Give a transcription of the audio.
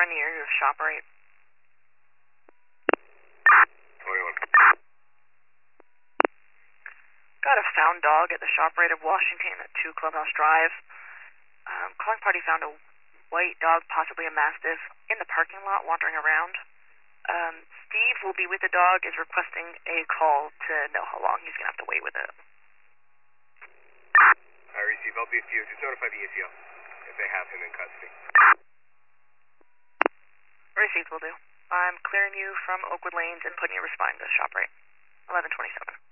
near ShopRite. 21. Got a found dog at the ShopRite of Washington at 2 Clubhouse Drive. Calling party found a white dog, possibly a Mastiff, in the parking lot wandering around. Steve will be with the dog, is requesting a call to know how long he's going to have to wait with it. I receive. I'll be with you. Just notify the ATO if they have him in custody. Received will do. I'm clearing you from Oakwood Lanes and putting your responding to ShopRite. 1127.